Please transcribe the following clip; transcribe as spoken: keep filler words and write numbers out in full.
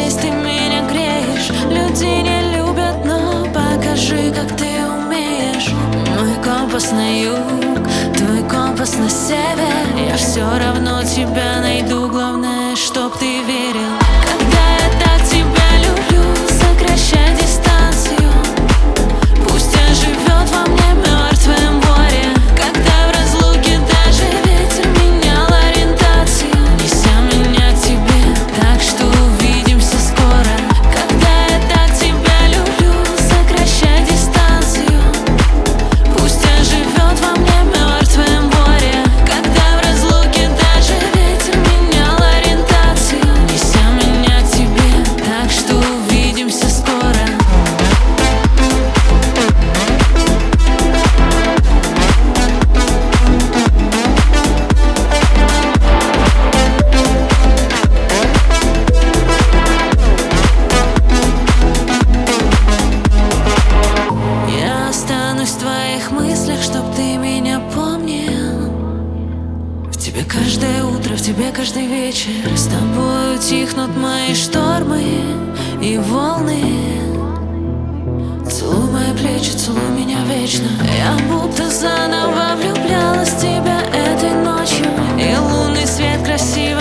здесь ты меня греешь. Люди не любят, но покажи, как ты умеешь. Мой компас на юг, твой компас на север. Я все равно тебя найду, главное, чтоб ты верил. Когда я так тебя люблю, сокращай дистанцию. Пусть оживет во мне мертвое море. Когда в разлуке даже ветер менял ориентацию, неся меня к тебе, так что увидимся скоро. Когда я так тебя люблю, сокращай дистанцию. Пусть оживет во мне мертвое море. Когда в разлуке даже ветер менял ориентацию, неся меня к тебе, так что увидимся скоро. Я останусь в твоих мыслях, чтоб ты меня помнил. В тебе каждое утро, в тебе каждый вечер. С тобой утихнут мои штормы и волны. Целуй мои плечи, целуй меня вечно. Я будто заново влюблялась в тебя этой ночью. И лунный свет красиво